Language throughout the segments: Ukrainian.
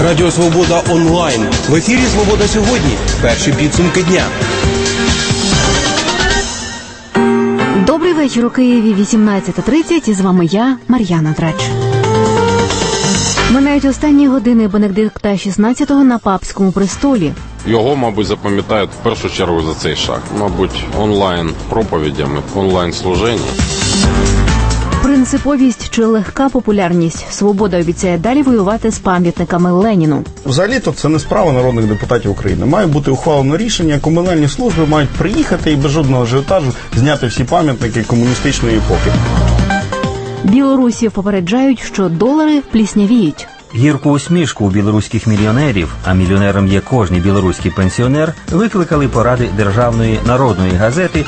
Радіо Свобода онлайн. В ефірі «Свобода сьогодні». Перші підсумки дня. Добрий вечір у Києві, 18:30. І з вами я, Мар'яна Драч. Минають останні години Бенедикта XVI на папському престолі. Його, мабуть, запам'ятають в першу чергу за цей шаг. Мабуть, онлайн-проповідями, онлайн-служіння. Принциповість чи легка популярність? Свобода обіцяє далі воювати з пам'ятниками Леніну. Взагалі-то це не справа народних депутатів України. Має бути ухвалено рішення, комунальні служби мають приїхати і без жодного ажіотажу зняти всі пам'ятники комуністичної епохи. Білорусів попереджають, що долари пліснявіють. Гірку усмішку у білоруських мільйонерів, а мільйонером є кожний білоруський пенсіонер, викликали поради Державної народної газети.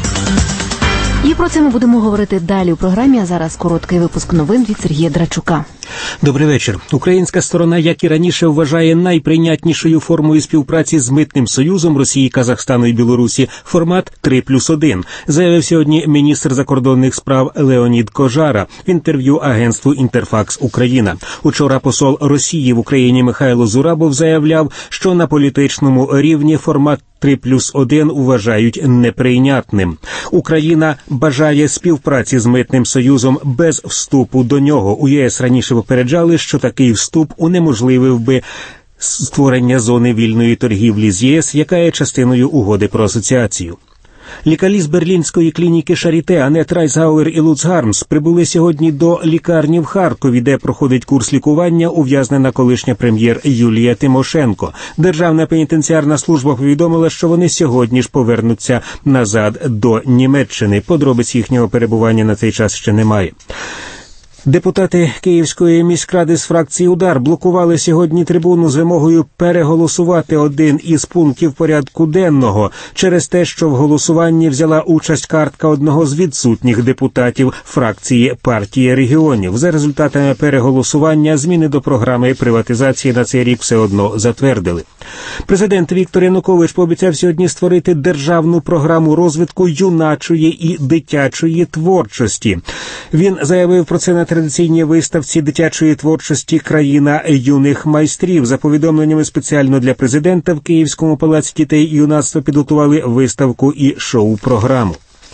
І про це ми будемо говорити далі у програмі, а зараз короткий випуск новин від Сергія Драчука. Добрий вечір. Українська сторона, як і раніше, вважає найприйнятнішою формою співпраці з Митним союзом Росії, Казахстану і Білорусі формат 3+1, заявив сьогодні міністр закордонних справ Леонід Кожара в інтерв'ю агентству «Інтерфакс Україна». Учора посол Росії в Україні Михайло Зурабов заявляв, що на політичному рівні формат 3+1 вважають неприйнятним. Україна бажає співпраці з Митним союзом без вступу до нього. У ЄС раніше попереджали, що такий вступ унеможливив би створення зони вільної торгівлі з ЄС, яка є частиною угоди про асоціацію. Лікарі з берлінської клініки Шаріте Анет Райсгауер і Луц Гармс прибули сьогодні до лікарні в Харкові, де проходить курс лікування ув'язнена колишня прем'єр Юлія Тимошенко. Державна пенітенціарна служба повідомила, що вони сьогодні ж повернуться назад до Німеччини. Подробиць їхнього перебування на цей час ще немає. Депутати Київської міськради з фракції «Удар» блокували сьогодні трибуну з вимогою переголосувати один із пунктів порядку денного через те, що в голосуванні взяла участь картка одного з відсутніх депутатів фракції партії регіонів. За результатами переголосування зміни до програми приватизації на цей рік все одно затвердили. Президент Віктор Янукович пообіцяв сьогодні створити державну програму розвитку юначої і дитячої творчості. Він заявив про це на традиційній виставці дитячої творчості «Країна юних майстрів». За повідомленнями спеціально для президента в Київському палаці дітей і юнацтва підготували виставку і шоу-програму.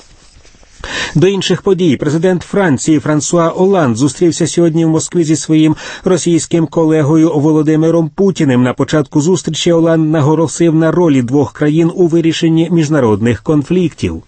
До інших подій. Президент Франції Франсуа Оланд зустрівся сьогодні в Москві зі своїм російським колегою Володимиром Путіним. На початку зустрічі Оланд наголосив на ролі двох країн у вирішенні міжнародних конфліктів.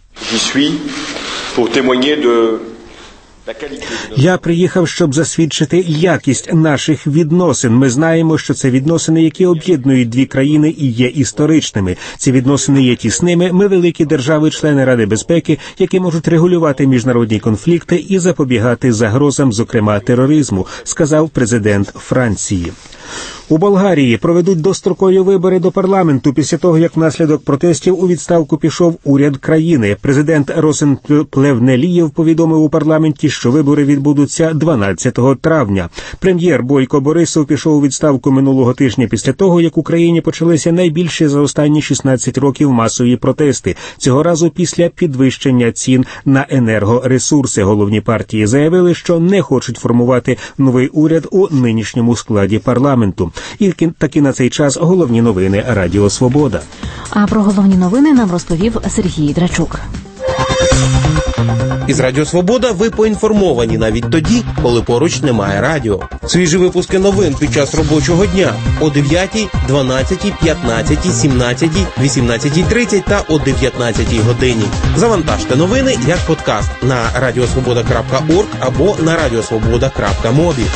Я приїхав, щоб засвідчити якість наших відносин. Ми знаємо, що це відносини, які об'єднують дві країни і є історичними. Ці відносини є тісними. Ми великі держави-члени Ради безпеки, які можуть регулювати міжнародні конфлікти і запобігати загрозам, зокрема тероризму, сказав президент Франції. У Болгарії проведуть дострокові вибори до парламенту після того, як внаслідок протестів у відставку пішов уряд країни. Президент Росен Плевнелієв повідомив у парламенті, що вибори відбудуться 12 травня. Прем'єр Бойко Борисов пішов у відставку минулого тижня після того, як в Україні почалися найбільші за останні 16 років масові протести. Цього разу після підвищення цін на енергоресурси. Головні партії заявили, що не хочуть формувати новий уряд у нинішньому складі парламенту. І таки на цей час головні новини Радіо Свобода. А про головні новини нам розповів Сергій Драчук. Із Радіо Свобода ви поінформовані навіть тоді, коли поруч немає радіо. Свіжі випуски новин під час робочого дня о 9, 12, 15, 17, 18:30 та о 19 годині. Завантажте новини як подкаст на radiosvoboda.org або на radiosvoboda.mobi.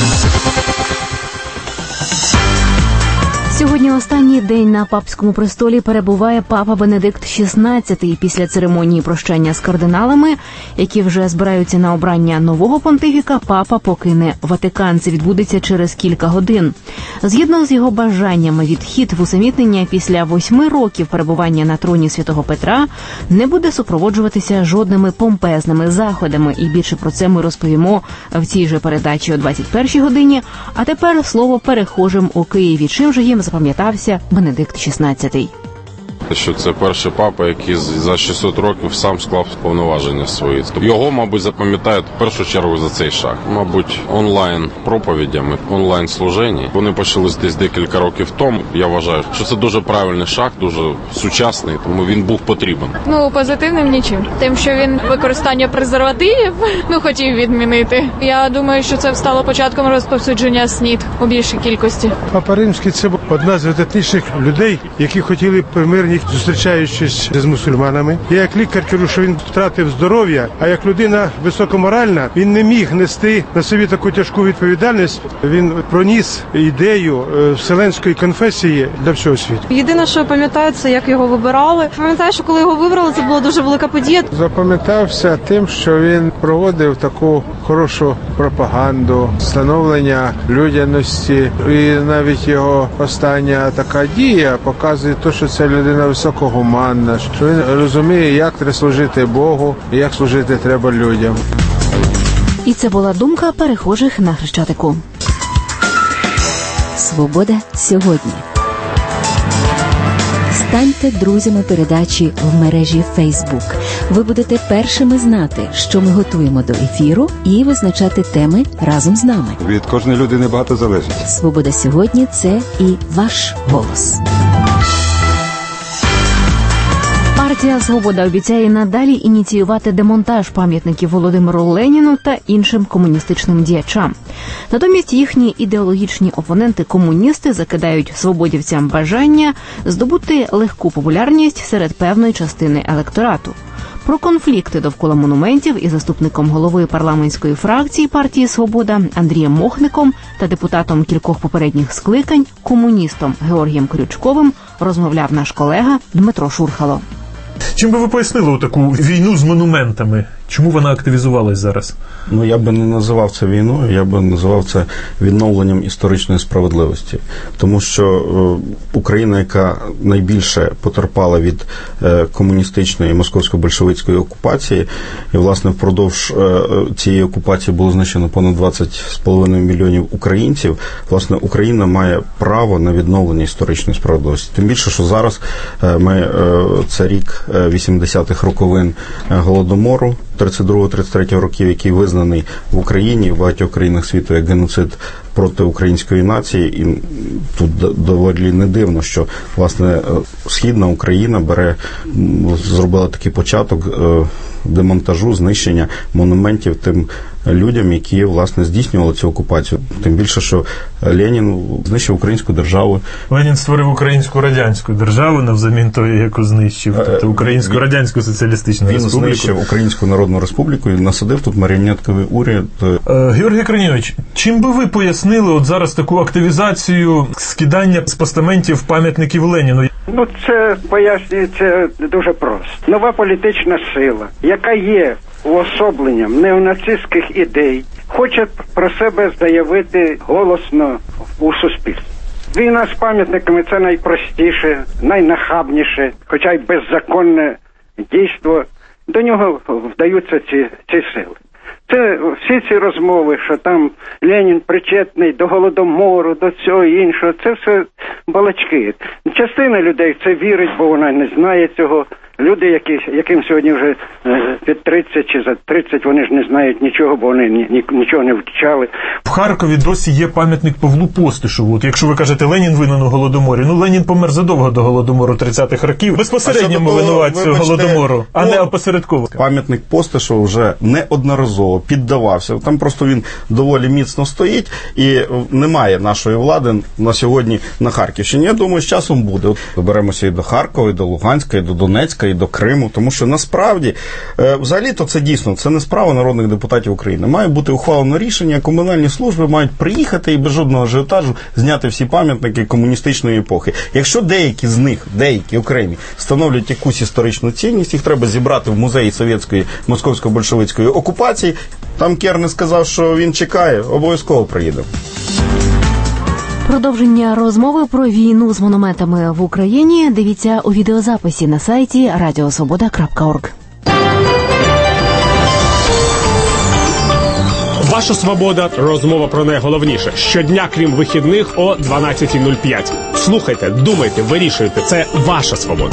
Сьогодні останній день на папському престолі перебуває папа Бенедикт XVI. Після церемонії прощання з кардиналами, які вже збираються на обрання нового понтифіка, папа покине Ватикан. Це відбудеться через кілька годин. Згідно з його бажаннями, відхід в усамітнення після 8 років перебування на троні святого Петра не буде супроводжуватися жодними помпезними заходами. І більше про це ми розповімо в цій же передачі о 21 годині. А тепер слово перехожим у Києві. Чим же їм запам'ятався Бенедикт XVI? Що це перший папа, який за 600 років сам склав повноваження свої. Його, мабуть, запам'ятають в першу чергу за цей шаг. Мабуть, онлайн-проповідями, онлайн-служення. Вони почались десь декілька років тому. Я вважаю, що це дуже правильний шаг, дуже сучасний, тому він був потрібен. Позитивним нічим. Тим, що він використання презервативів, хотів відмінити. Я думаю, що це стало початком розповсюдження СНІД у більшій кількості. Папа Римський – це одна з видатніших людей, які хотіли примирні, зустрічаючись з мусульманами. Я як лікар кажу, що він втратив здоров'я, а як людина високоморальна, він не міг нести на собі таку тяжку відповідальність. Він проніс ідею вселенської конфесії для всього світу. Єдине, що я пам'ятаю, це як його вибирали. Пам'ятаю, що коли його вибрали, це була дуже велика подія. Запам'ятався тим, що він проводив таку хорошу пропаганду, становлення людяності. І навіть його остання така дія показує те, що це людина високогуманна, що він розуміє, як треба служити Богу і як служити треба людям. І це була думка перехожих на Хрещатику. Свобода сьогодні. Станьте друзями передачі в мережі Facebook. Ви будете першими знати, що ми готуємо до ефіру, і визначати теми разом з нами. Від кожної людини багато залежить. Свобода сьогодні – це і ваш голос. Партія «Свобода» обіцяє надалі ініціювати демонтаж пам'ятників Володимиру Леніну та іншим комуністичним діячам. Натомість їхні ідеологічні опоненти-комуністи закидають свободівцям бажання здобути легку популярність серед певної частини електорату. Про конфлікти довкола монументів із заступником голови парламентської фракції партії «Свобода» Андрієм Мохником та депутатом кількох попередніх скликань, комуністом Георгієм Крючковим, розмовляв наш колега Дмитро Шурхало. Чим би ви пояснили таку війну з монументами? Чому вона активізувалась зараз? Я би не називав це війною, я би називав це відновленням історичної справедливості. Тому що Україна, яка найбільше потерпала від комуністичної московсько-большевицької окупації, і, власне, впродовж цієї окупації було знищено понад 20,5 мільйонів українців, власне, Україна має право на відновлення історичної справедливості. Тим більше, що зараз це рік 80-х роковин Голодомору, 32-33 років, який визнаний в Україні і в багатьох країнах світу як геноцид проти української нації. І тут доволі не дивно, що, власне, Східна Україна зробила такий початок демонтажу, знищення монументів тим людям, які, власне, здійснювали цю окупацію. Тим більше, що Ленін знищив українську державу. Ленін створив українську радянську державу навзамін тої, яку знищив. Тобто Українську радянську соціалістичну республіку. Він знищив Українську Народну Республіку і насадив тут маріонетковий уряд. Георгій Кранінович, чим би ви пояснили зараз таку активізацію скидання з постаментів пам'ятників Леніну? Це пояснюється дуже просто. Нова політична сила, яка є уособленням неонацистських ідей, хоче про себе заявити голосно у суспільстві. Війна з пам'ятниками – це найпростіше, найнахабніше, хоча й беззаконне дійство. До нього вдаються ці сили. Це всі ці розмови, що там Ленін причетний до Голодомору, до цього і іншого, це все балачки. Частина людей в це вірить, бо вона не знає цього. Люди, яким сьогодні вже під 30 чи за 30, вони ж не знають нічого, бо вони нічого не вчали. В Харкові досі є пам'ятник Павлу Постишеву. Якщо ви кажете, Ленін винен у Голодоморі, Ленін помер задовго до Голодомору 30-х років. Безпосередньо винуват цього Голодомору, а не опосередково. Пам'ятник Постишеву вже неодноразово піддавався. Там просто він доволі міцно стоїть і немає нашої влади на сьогодні на Харківщині. Я думаю, з часом буде. Доберемося і до Харкова, і до Луганська, і до Донецька, і до Криму, тому що насправді, взагалі-то це дійсно, це не справа народних депутатів України. Має бути ухвалено рішення, комунальні служби мають приїхати і без жодного ажіотажу зняти всі пам'ятники комуністичної епохи. Якщо деякі з них, деякі окремі, становлять якусь історичну цінність, їх треба зібрати в музеї совєтської московсько-большевицької окупації. Там Кернес сказав, що він чекає, обов'язково приїде. Продовження розмови про війну з монументами в Україні дивіться у відеозаписі на сайті radiosvoboda.org. Ваша свобода. Розмова про найголовніше. Щодня, крім вихідних, о 12:05. Слухайте, думайте, вирішуйте. Це ваша свобода.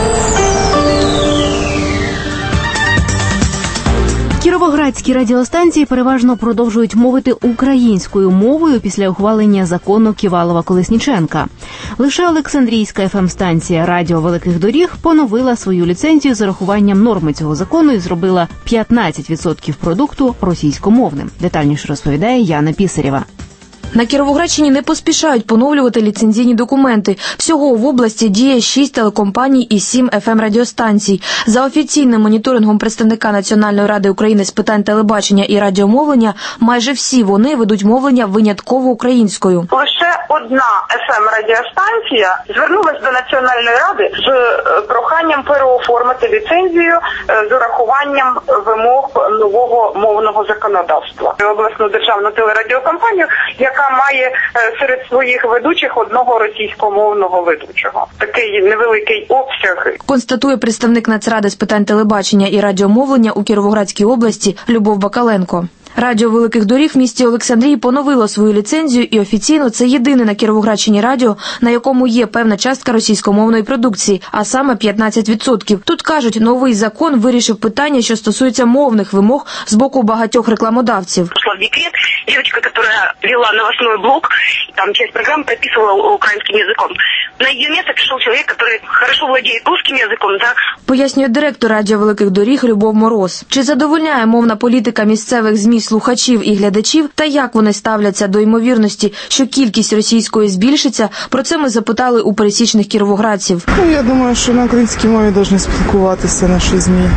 Кіровоградські радіостанції переважно продовжують мовити українською мовою після ухвалення закону Ківалова-Колесніченка. Лише Олександрійська ФМ-станція «Радіо Великих Доріг» поновила свою ліцензію з урахуванням норми цього закону і зробила 15% продукту російськомовним. Детальніше розповідає Яна Пісарєва. На Кіровоградщині не поспішають поновлювати ліцензійні документи. Всього в області діє 6 телекомпаній і 7 ФМ-радіостанцій. За офіційним моніторингом представника Національної ради України з питань телебачення і радіомовлення, майже всі вони ведуть мовлення винятково українською. Лише одна ФМ-радіостанція звернулася до Національної ради з проханням переоформити ліцензію з урахуванням вимог нового мовного законодавства. Обласну державну телерадіокомпанію, яка має серед своїх ведучих одного російськомовного ведучого. Такий невеликий обсяг. Констатує представник Нацради з питань телебачення і радіомовлення у Кіровоградській області Любов Бакаленко. Радіо Великих Доріг в місті Олександрії поновило свою ліцензію і офіційно це єдине на Кіровоградщині радіо, на якому є певна частка російськомовної продукції, а саме 15%. Тут, кажуть, новий закон вирішив питання, що стосується мовних вимог з боку багатьох рекламодавців. В декрет девочка, которая вела новостной блок, там часть программы прописывала украинским языком. На ее место пришел человек, который хорошо владеет русским языком, да? Пояснює директор Радіо Великих Доріг Любов Мороз. Чи задовольняє мовна політика місцевих ЗМІ слухачів і глядачів, та як вони ставляться до ймовірності, що кількість російської збільшиться, про це ми запитали у пересічних кіровоградців. Я думаю, що на українській мові повинні спілкуватися наші ЗМІ.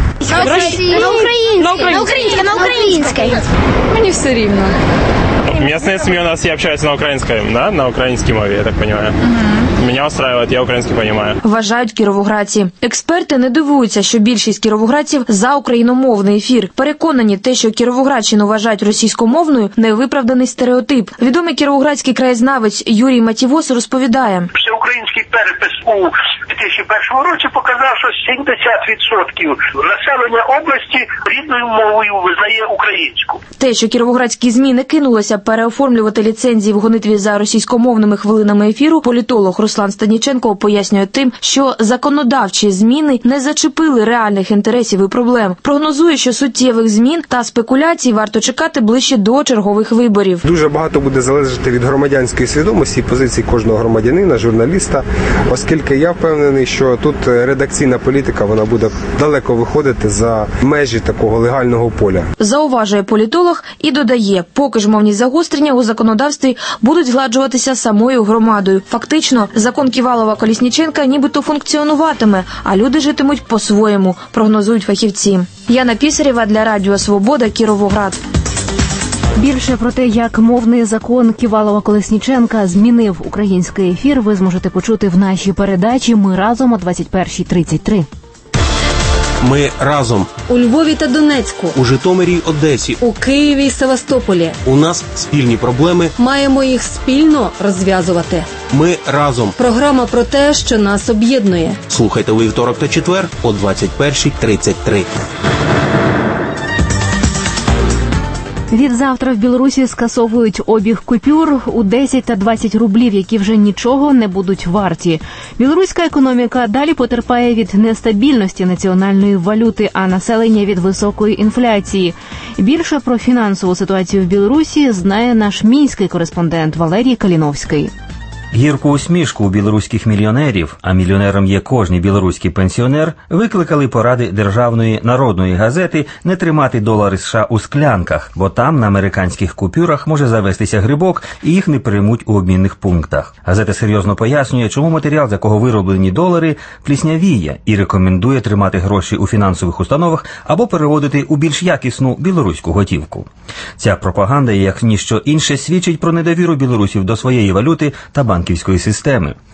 На українській. Мені все рівно. Местные СМИ у нас все общаются на украинском, да? На украинской мове, я так понимаю. Меня устраивает, я українську понимаю. Вважають кіровоградці. Експерти не дивуються, що більшість кіровоградців за україномовний ефір. Переконані, те, що Кіровоградщину вважають російськомовною, невиправданий стереотип. Відомий кіровоградський краєзнавець Юрій Матівос розповідає. Всеукраїнський перепис у 2001 році показав, що 70% населення області рідною мовою визнає українську. Те, що кіровоградські ЗМІ не кинулося переоформлювати ліцензії в гонитві за російськомовними хвилинами ефіру, політолог Руслан Станіченко пояснює тим, що законодавчі зміни не зачепили реальних інтересів і проблем. Прогнозує, що суттєвих змін та спекуляцій варто чекати ближче до чергових виборів. Дуже багато буде залежати від громадянської свідомості і позиції кожного громадянина, журналіста, оскільки я впевнений, що тут редакційна політика, вона буде далеко виходити за межі такого легального поля. Зауважує політолог і додає, поки ж мовні загострення у законодавстві будуть згладжуватися самою громадою. Фактично, закон Ківалова-Колесніченка нібито функціонуватиме, а люди житимуть по-своєму, прогнозують фахівці. Яна Пісарєва для Радіо Свобода, Кіровоград. Більше про те, як мовний закон Ківалова-Колесніченка змінив український ефір, ви зможете почути в нашій передачі «Ми разом» о 21:33. Ми разом. У Львові та Донецьку. У Житомирі й Одесі. У Києві й Севастополі. У нас спільні проблеми. Маємо їх спільно розв'язувати. Ми разом. Програма про те, що нас об'єднує. Слухайте у вівторок та четвер о 21:33. Відзавтра в Білорусі скасовують обіг купюр у 10 та 20 рублів, які вже нічого не будуть варті. Білоруська економіка далі потерпає від нестабільності національної валюти, а населення від високої інфляції. Більше про фінансову ситуацію в Білорусі знає наш мінський кореспондент Валерій Каліновський. Гірку усмішку у білоруських мільйонерів, а мільйонером є кожний білоруський пенсіонер, викликали поради Державної народної газети не тримати долари США у склянках, бо там на американських купюрах може завестися грибок і їх не приймуть у обмінних пунктах. Газета серйозно пояснює, чому матеріал, з якого вироблені долари, пліснявіє і рекомендує тримати гроші у фінансових установах або переводити у більш якісну білоруську готівку. Ця пропаганда, як ніщо інше, свідчить про недовіру білорусів до своєї валюти та банківської системи.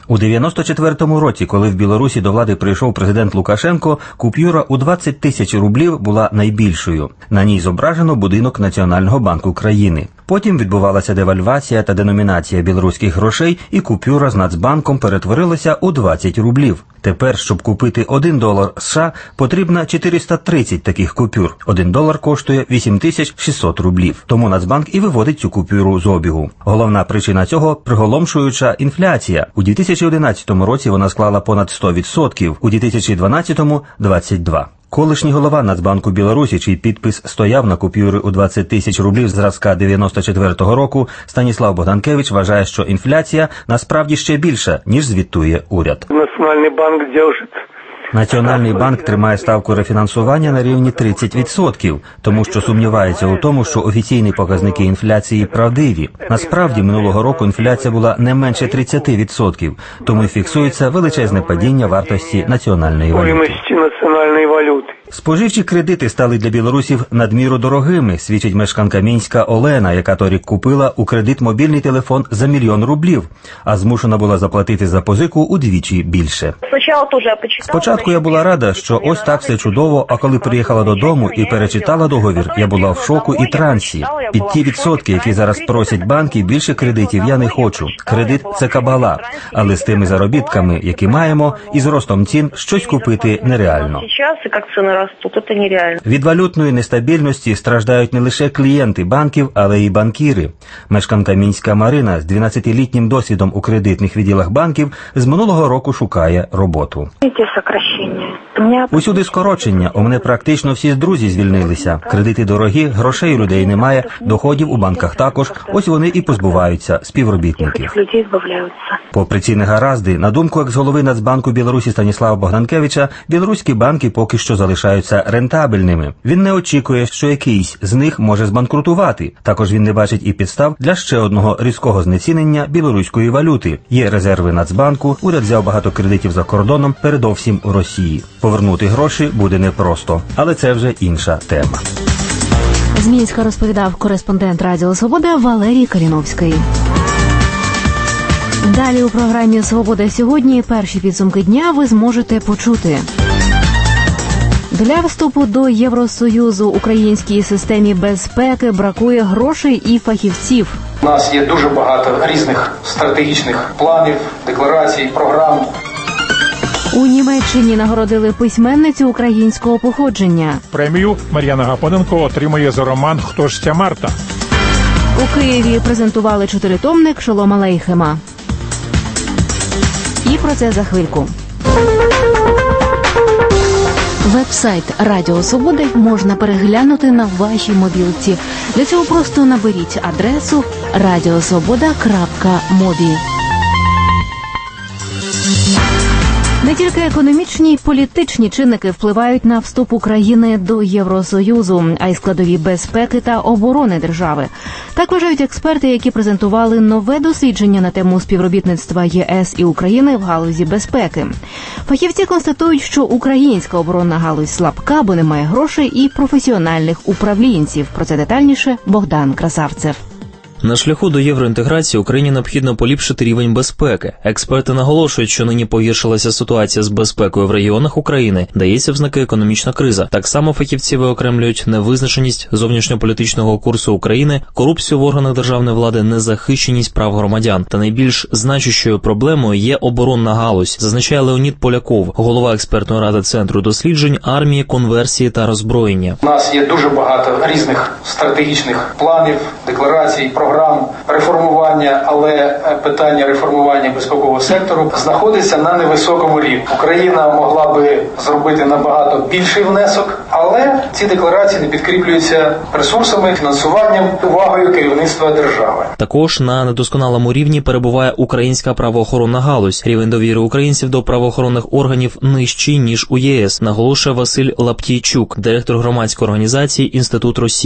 У 94-му році, коли в Білорусі до влади прийшов президент Лукашенко, купюра у 20 тисяч рублів була найбільшою. На ній зображено будинок Національного банку країни. Потім відбувалася девальвація та деномінація білоруських грошей, і купюра з Нацбанком перетворилася у 20 рублів. Тепер, щоб купити $1 США, потрібно 430 таких купюр. $1 коштує 8600 рублів. Тому Нацбанк і виводить цю купюру з обігу. Головна причина цього – приголомшуюча інфляція. У 2011 році вона склала понад 100%, у 2012 – 22%. Колишній голова Нацбанку Білорусі, чий підпис стояв на купюри у 20 тисяч рублів зразка 94-го року, Станіслав Богданкевич вважає, що інфляція насправді ще більша, ніж звітує уряд. Національний банк держить. Національний банк тримає ставку рефінансування на рівні 30%, тому що сумнівається у тому, що офіційні показники інфляції правдиві. Насправді, минулого року інфляція була не менше 30%, тому і фіксується величезне падіння вартості національної валюти. Споживчі кредити стали для білорусів надміру дорогими, свідчить мешканка Мінська Олена, яка торік купила у кредит мобільний телефон за 1 мільйон рублів, а змушена була заплатити за позику удвічі більше. Спочатку я була рада, що ось так все чудово, а коли приїхала додому і перечитала договір, я була в шоку і трансі. Під ті відсотки, які зараз просять банки, більше кредитів я не хочу. Кредит – це кабала, але з тими заробітками, які маємо, і з ростом цін щось купити нереально. Від валютної нестабільності страждають не лише клієнти банків, але й банкіри. Мешканка Мінська Марина з 12-літнім досвідом у кредитних відділах банків з минулого року шукає роботу. Усюди скорочення. У мене практично всі друзі звільнилися. Кредити дорогі, грошей у людей немає, доходів у банках також. Ось вони і позбуваються співробітників. Попри ці негаразди, на думку екс-голови Нацбанку Білорусі Станіслава Богданкевича, білоруські банки поки що залишаються рентабельними. Він не очікує, що якийсь з них може збанкрутувати. Також він не бачить і підстав для ще одного різкого знецінення білоруської валюти. Є резерви Нацбанку, уряд взяв багато кредитів за кордоном, передовсім у Росії. Повернути гроші буде непросто, але це вже інша тема. З Мінська розповідав кореспондент Радіо Свобода Валерій Каліновський. Далі у програмі «Свобода сьогодні» перші підсумки дня ви зможете почути. Для вступу до Євросоюзу українській системі безпеки бракує грошей і фахівців. У нас є дуже багато різних стратегічних планів, декларацій, програм. У Німеччині нагородили письменницю українського походження. Премію Мар'яна Гапоненко отримує за роман «Хто ж ця Марта?». У Києві презентували 4-томник Шолома Алейхема. І про це за хвильку. Веб-сайт Радіо Свободи можна переглянути на вашій мобілці. Для цього просто наберіть адресу radiosvoboda.mobi. Не тільки економічні й політичні чинники впливають на вступ України до Євросоюзу, а й складові безпеки та оборони держави. Так вважають експерти, які презентували нове дослідження на тему співробітництва ЄС і України в галузі безпеки. Фахівці констатують, що українська оборонна галузь слабка, бо немає грошей і професіональних управлінців. Про це детальніше Богдан Красавцев. На шляху до євроінтеграції Україні необхідно поліпшити рівень безпеки. Експерти наголошують, що нині погіршилася ситуація з безпекою в регіонах України, дається в знаки економічна криза. Так само фахівці виокремлюють невизначеність зовнішньополітичного курсу України, корупцію в органах державної влади, незахищеність прав громадян. Та найбільш значущою проблемою є оборонна галузь, зазначає Леонід Поляков, голова експертної ради Центру досліджень армії, конверсії та роззброєння. У нас є дуже багато різних стратегічних планів, декларацій, програм реформування, але питання реформування безпекового сектору знаходиться на невисокому рівні. Україна могла би зробити набагато більший внесок, але ці декларації не підкріплюються ресурсами, фінансуванням, увагою керівництва держави. Також на недосконалому рівні перебуває українська правоохоронна галузь. Рівень довіри українців до правоохоронних органів нижчий, ніж у ЄС, наголошує Василь Лаптійчук, директор громадської організації «Інститут Росії».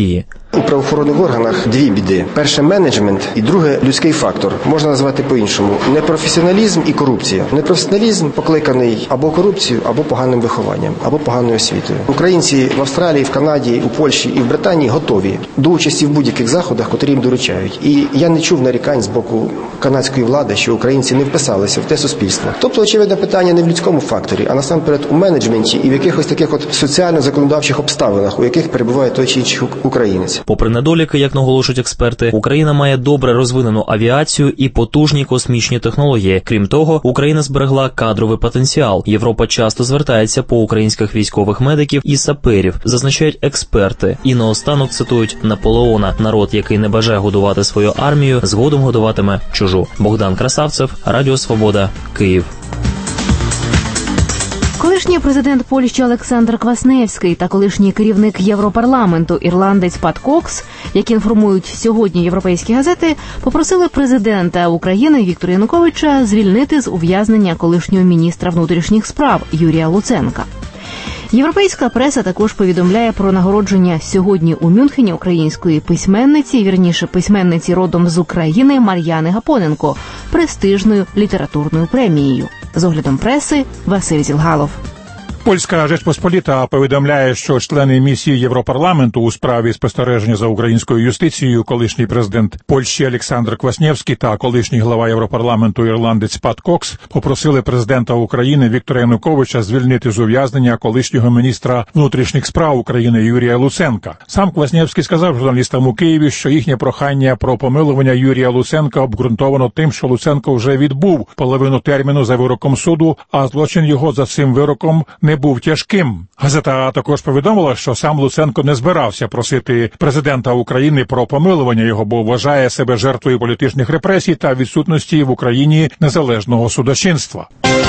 У правоохоронних органах дві біди. Перше – менеджмент і друге – людський фактор. Можна назвати по-іншому. Непрофесіоналізм і корупція. Непрофесіоналізм покликаний або корупцією, або поганим вихованням, або поганою освітою. Українці в Австралії, в Канаді, у Польщі і в Британії готові до участі в будь-яких заходах, котрі їм доручають. І я не чув нарікань з боку канадської влади, що українці не вписалися в те суспільство. Тобто, очевидне питання не в людському факторі, а насамперед у менеджменті і в якихось таких соціально-законодавчих обставинах, у яких перебуває той чи інший українець. Попри недоліки, як наголошують експерти, Україна має добре розвинену авіацію і потужні космічні технології. Крім того, Україна зберегла кадровий потенціал. Європа часто звертається по українських військових медиків і саперів, зазначають експерти. І наостанок цитують Наполеона: народ, який не бажає годувати свою армію, згодом годуватиме чужу. Богдан Красавцев, Радіо Свобода, Київ. Колишній президент Польщі Олександр Квасневський та колишній керівник Європарламенту ірландець Пат Кокс, як інформують сьогодні європейські газети, попросили президента України Віктора Януковича звільнити з ув'язнення колишнього міністра внутрішніх справ Юрія Луценка. Європейська преса також повідомляє про нагородження сьогодні у Мюнхені української письменниці родом з України Мар'яни Гапоненко престижною літературною премією. З оглядом преси Василь Зілгалов. Польська Жечпосполіта повідомляє, що члени місії Європарламенту у справі спостереження за українською юстицією, колишній президент Польщі Олександр Квасневський та колишній глава Європарламенту ірландець Пат Кокс попросили президента України Віктора Януковича звільнити з ув'язнення колишнього міністра внутрішніх справ України Юрія Луценка. Сам Квасневський сказав журналістам у Києві, що їхнє прохання про помилування Юрія Луценка обґрунтовано тим, що Луценко вже відбув половину терміну за вироком суду, а злочин його за цим вироком не був тяжким. Газета також повідомила, що сам Луценко не збирався просити президента України про помилування його, бо вважає себе жертвою політичних репресій та відсутності в Україні незалежного судочинства.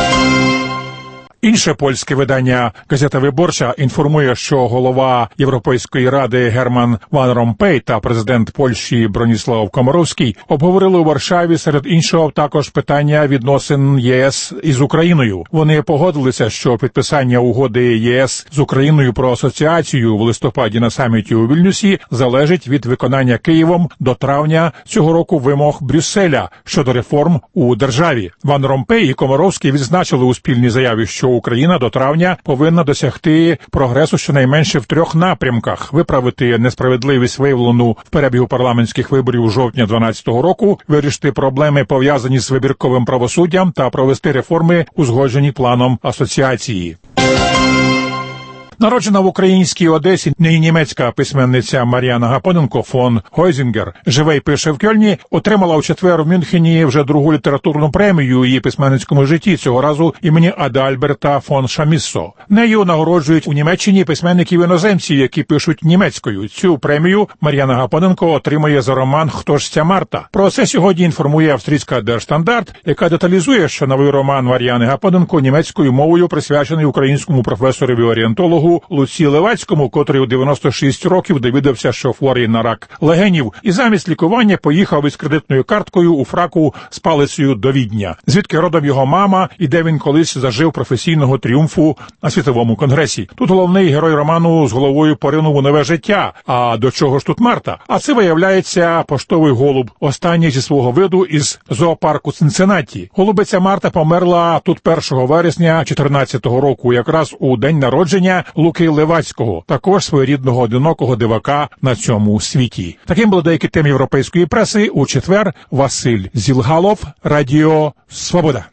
Інше польське видання «Газета Виборча» інформує, що голова Європейської ради Герман Ван Ромпей та президент Польщі Броніслав Комаровський обговорили у Варшаві серед іншого також питання відносин ЄС із Україною. Вони погодилися, що підписання угоди ЄС з Україною про асоціацію в листопаді на саміті у Вільнюсі залежить від виконання Києвом до травня цього року вимог Брюсселя щодо реформ у державі. Ван Ромпей і Комаровський відзначили у спільній заяві, що Україна до травня повинна досягти прогресу щонайменше в 3 напрямках: виправити несправедливість, виявлену в перебігу парламентських виборів у жовтні 2012 року, вирішити проблеми, пов'язані з вибірковим правосуддям, та провести реформи, узгоджені планом асоціації. Народжена в українській Одесі німецька письменниця Мар'яна Гапоненко фон Гойзінгер живе і пише в Кьольні, отримала у четвер в Мюнхені вже другу літературну премію у її письменницькому житті, цього разу імені Адальберта фон Шаміссо. Нею нагороджують у Німеччині письменників-іноземців, які пишуть німецькою. Цю премію Мар'яна Гапоненко отримує за роман «Хто ж ця Марта?». Про це сьогодні інформує австрійська Der Standard, яка деталізує, що новий роман Мар'яни Гапоненко німецькою мовою присвячений українському професорові-орієнтологу Луці Левацькому, котрий у 96 років довідався, що хворий на рак легенів, і замість лікування поїхав із кредитною карткою у фраку з палицею до Відня, звідки родом його мама і де він колись зажив професійного тріумфу на світовому конгресі. Тут головний герой роману з головою поринув у нове життя. А до чого ж тут Марта? А це, виявляється, поштовий голуб, останній зі свого виду із зоопарку Цинциннаті. Голубиця Марта померла тут 1 вересня 2014 року, якраз у день народження Луки Левацького, також своєрідного одинокого дивака на цьому світі. Таким були деякі теми європейської преси. У четвер Василь Зілгалов, Радіо Свобода.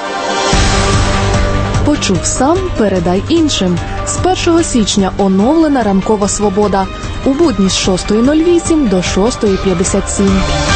Почув сам, передай іншим. З 1 січня оновлена ранкова «Свобода». У будні з 6:08 до 6:57.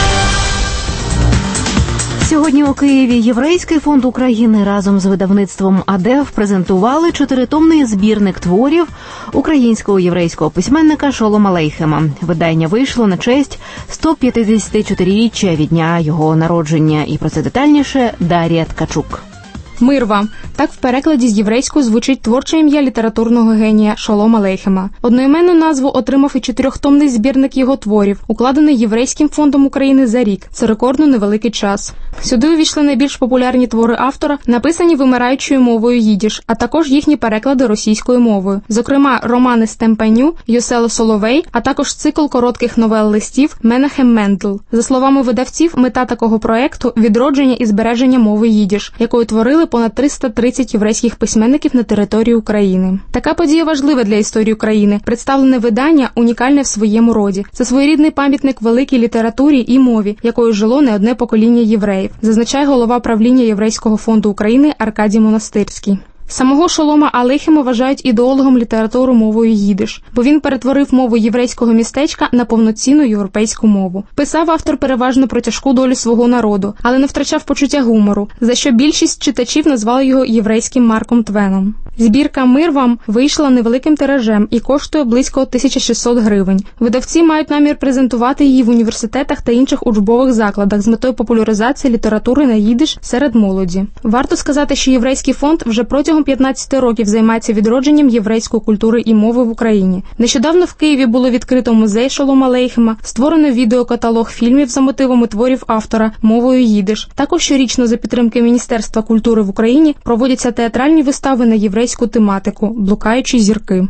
Сьогодні у Києві Єврейський фонд України разом з видавництвом АДЕФ презентували 4-томний збірник творів українського єврейського письменника Шолома Алейхема. Видання вийшло на честь 154-річчя від дня його народження. І про це детальніше Дар'я Ткачук. Мир вам. Так в перекладі з єврейської звучить творче ім'я літературного генія Шолома Алейхема. Одноіменну назву отримав і 4-томний збірник його творів, укладений Єврейським фондом України за рік. Це рекордно невеликий час. Сюди увійшли найбільш популярні твори автора, написані вимираючою мовою їдіш, а також їхні переклади російською мовою. Зокрема, романи Стемпеню, Йосело Соловей, а також цикл коротких новел-листів Менахем Мендл. За словами видавців, мета такого проекту – відродження і збереження мови їдіш, якою творили понад 330 єврейських письменників на території України. Така подія важлива для історії України. Представлене видання унікальне в своєму роді. Це своєрідний пам'ятник великій літературі і мові, якою жило не одне покоління євреїв, зазначає голова правління Єврейського фонду України Аркадій Монастирський. Самого Шолома Алейхема вважають ідеологом літератури мовою їдиш, бо він перетворив мову єврейського містечка на повноцінну європейську мову. Писав автор переважно про тяжку долю свого народу, але не втрачав почуття гумору, за що більшість читачів назвали його єврейським Марком Твеном. Збірка «Мир вам» вийшла невеликим тиражем і коштує близько 1600 гривень. Видавці мають намір презентувати її в університетах та інших учбових закладах з метою популяризації літератури на їдиш серед молоді. Варто сказати, що Єврейський фонд вже протягом 15 років займається відродженням єврейської культури і мови в Україні. Нещодавно в Києві було відкрито музей Шолома Алейхема, створено відеокаталог фільмів за мотивами творів автора мовою їдиш. Також щорічно за підтримки Міністерства культури в Україні проводяться театральні вистави на єврейську тематику «Блукаючі зірки».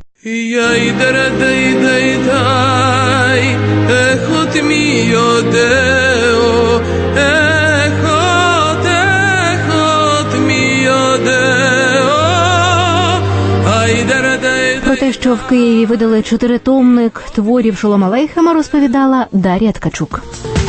Про те, що в Києві видали 4-томник творів Шолома Алейхема, розповідала Дар'я Ткачук.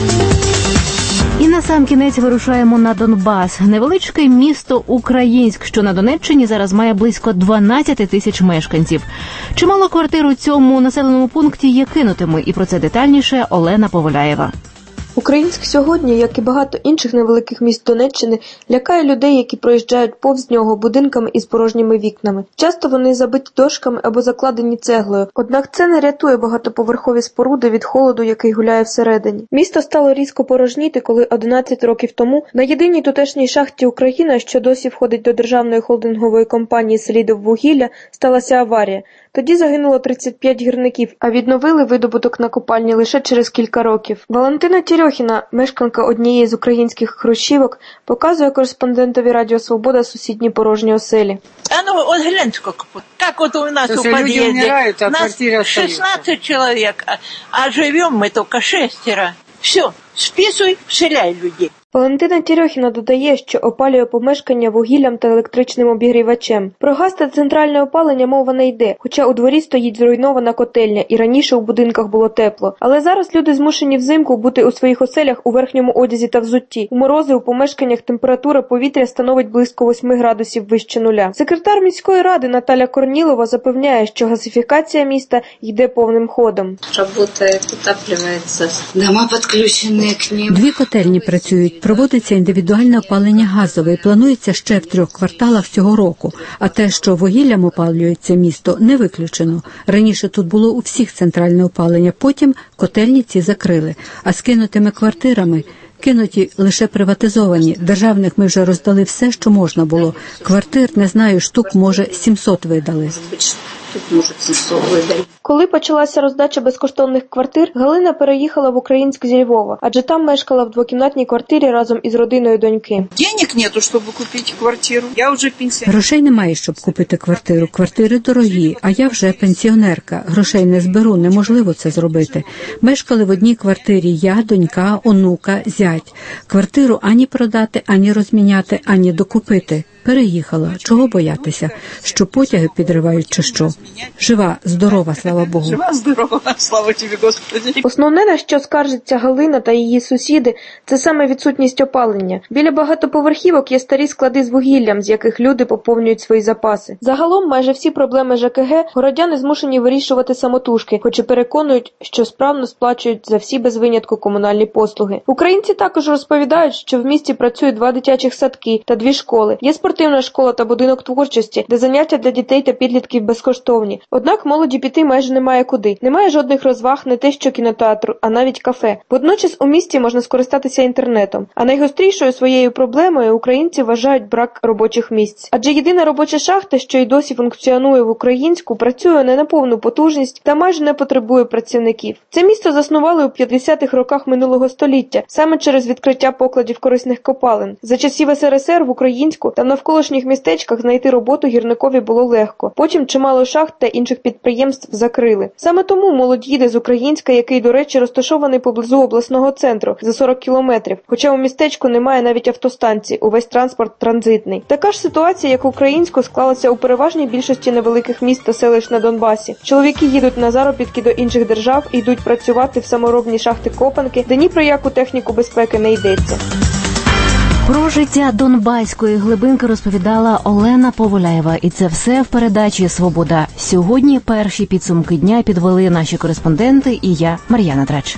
І на сам кінець вирушаємо на Донбас. Невеличке місто Українськ, що на Донеччині, зараз має близько 12 тисяч мешканців. Чимало квартир у цьому населеному пункті є кинутими, і про це детальніше Олена Поволяєва. Українськ сьогодні, як і багато інших невеликих міст Донеччини, лякає людей, які проїжджають повз нього будинками із порожніми вікнами. Часто вони забиті дошками або закладені цеглою, однак це не рятує багатоповерхові споруди від холоду, який гуляє всередині. Місто стало різко порожніти, коли 11 років тому на єдиній тутешній шахті «Україна», що досі входить до державної холдингової компанії «Селидіввугілля», сталася аварія. Тоді загинуло 35 гірників, а відновили видобуток на копальні лише через кілька років. Валентина Терьохіна, мешканка однієї з українських хрущівок, показує кореспондентові Радіо Свобода сусідні порожні оселі. Вот глянь, сколько. Как вот у нас у подъезда. Нас 16 человек, а живем мы только 6. Все, списуй, вселяй людей. Валентина Терьохіна додає, що опалює помешкання вугіллям та електричним обігрівачем. Про газ та центральне опалення мова не йде, хоча у дворі стоїть зруйнована котельня і раніше у будинках було тепло. Але зараз люди змушені взимку бути у своїх оселях у верхньому одязі та взутті. У морози у помешканнях температура повітря становить близько 8 градусів вище нуля. Секретар міської ради Наталя Корнілова запевняє, що газифікація міста йде повним ходом. Работает, отапливается. Дома підключені к ним. 2 котельні працюють. Проводиться індивідуальне опалення газове і планується ще в 3 кварталах цього року. А те, що вугіллям опалюється місто, не виключено. Раніше тут було у всіх центральне опалення, потім котельні ці закрили. А з кинутими квартирами кинуті лише приватизовані. Державних ми вже роздали все, що можна було. Квартир, не знаю, штук, може, 700 видали. Коли почалася роздача безкоштовних квартир, Галина переїхала в Українськ зі Львова, адже там мешкала в 2-кімнатній квартирі разом із родиною доньки. Денег нету, щоб купити квартиру. Я вже пенсіонерка. Грошей немає, щоб купити квартиру. Квартири дорогі, а я вже пенсіонерка. Грошей не зберу, неможливо це зробити. Мешкали в одній квартирі я, донька, онука, зять. Квартиру ані продати, ані розміняти, ані докупити. Переїхала. Чого боятися? Що потяги підривають чи що? Жива, здорова, слава Богу. Жива, здорова, слава тобі, Господи. Основне, на що скаржиться Галина та її сусіди, це саме відсутність опалення. Біля багатоповерхівок є старі склади з вугіллям, з яких люди поповнюють свої запаси. Загалом, майже всі проблеми ЖКГ городяни змушені вирішувати самотужки, хоч і переконують, що справно сплачують за всі без винятку комунальні послуги. Українці також розповідають, що в місті працює 2 дитячих садки та 2 школи. Є спортивні спортивна школа та будинок творчості, де заняття для дітей та підлітків безкоштовні. Однак молоді піти майже немає куди. Немає жодних розваг, не те що кінотеатру, а навіть кафе. Водночас у місті можна скористатися інтернетом. А найгострішою своєю проблемою українці вважають брак робочих місць. Адже єдина робоча шахта, що й досі функціонує в Українську, працює не на повну потужність та майже не потребує працівників. Це місто заснували у 50-х роках минулого століття, саме через відкриття покладів корисних копалин. За часів СРСР в Українську та навколишніх містечках знайти роботу гірникові було легко. Потім чимало шахт та інших підприємств закрили. Саме тому молодь їде з Українська, який, до речі, розташований поблизу обласного центру, за 40 кілометрів. Хоча у містечку немає навіть автостанції, увесь транспорт транзитний. Така ж ситуація, як в Українську, склалася у переважній більшості невеликих міст та селищ на Донбасі. Чоловіки їдуть на заробітки до інших держав і йдуть працювати в саморобні шахти-копанки, де ні про яку техніку безпеки не йдеться. Про життя донбаської глибинки розповідала Олена Поволяєва. І це все в передачі «Свобода». Сьогодні перші підсумки дня підвели наші кореспонденти і я, Мар'яна Трач.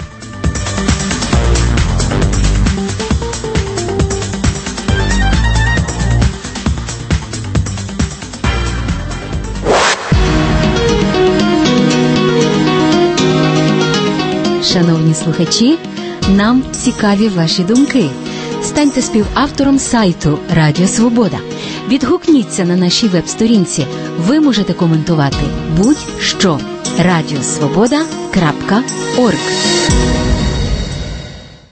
Шановні слухачі, нам цікаві ваші думки. Станьте співавтором сайту Радіо Свобода. Відгукніться на нашій веб-сторінці. Ви можете коментувати будь-що. radiosvoboda.org